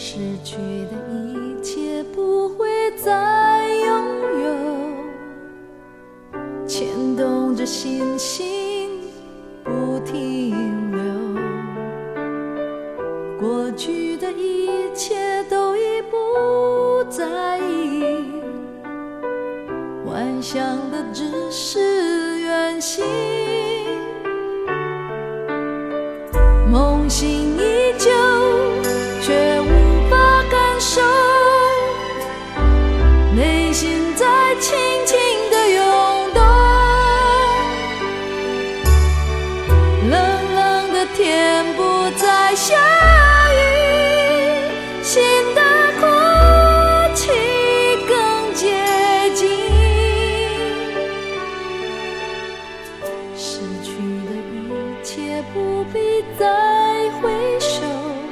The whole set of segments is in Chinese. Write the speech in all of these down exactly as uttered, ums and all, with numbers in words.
失去的一切不会再拥有，牵动着心心不停留，过去的一切都已不在意，幻想的只是远行，梦醒依旧却无法感受，内心在轻轻地涌动，冷冷的天不再下雨，心的哭泣更接近，失去的一切不必再回首，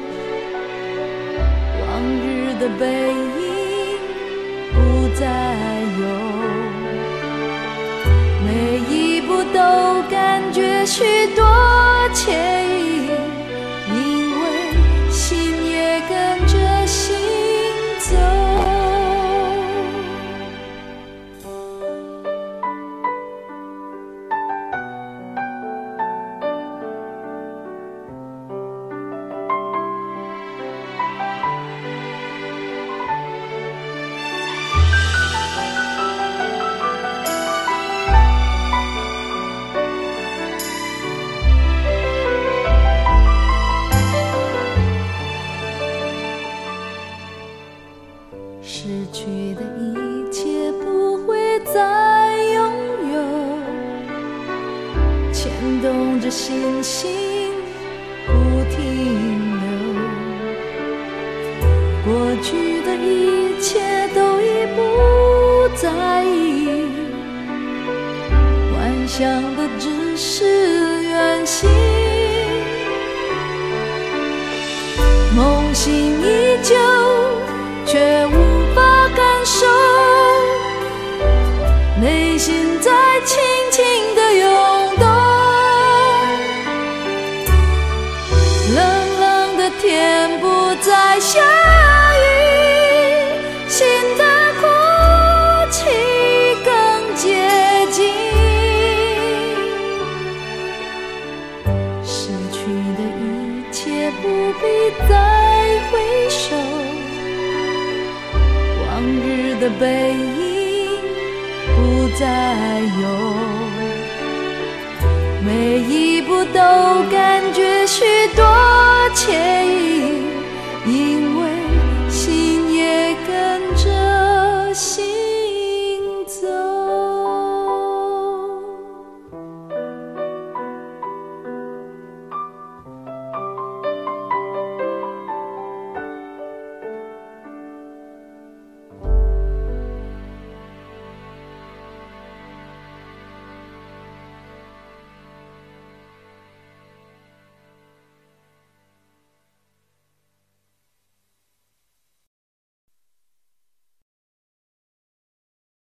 往日的背影不再有，每一步都感觉许多惬意，因为心也跟着心走。失去的一切不会再拥有，牵动着心心不停留，过去的一切都已不在意，幻想的只是远行，梦醒依旧却无法感受，内心在轻轻地涌动，冷冷的天不再下雨，心的哭泣更接近，失去的一切不必再回首，往日的背影不再有，每一步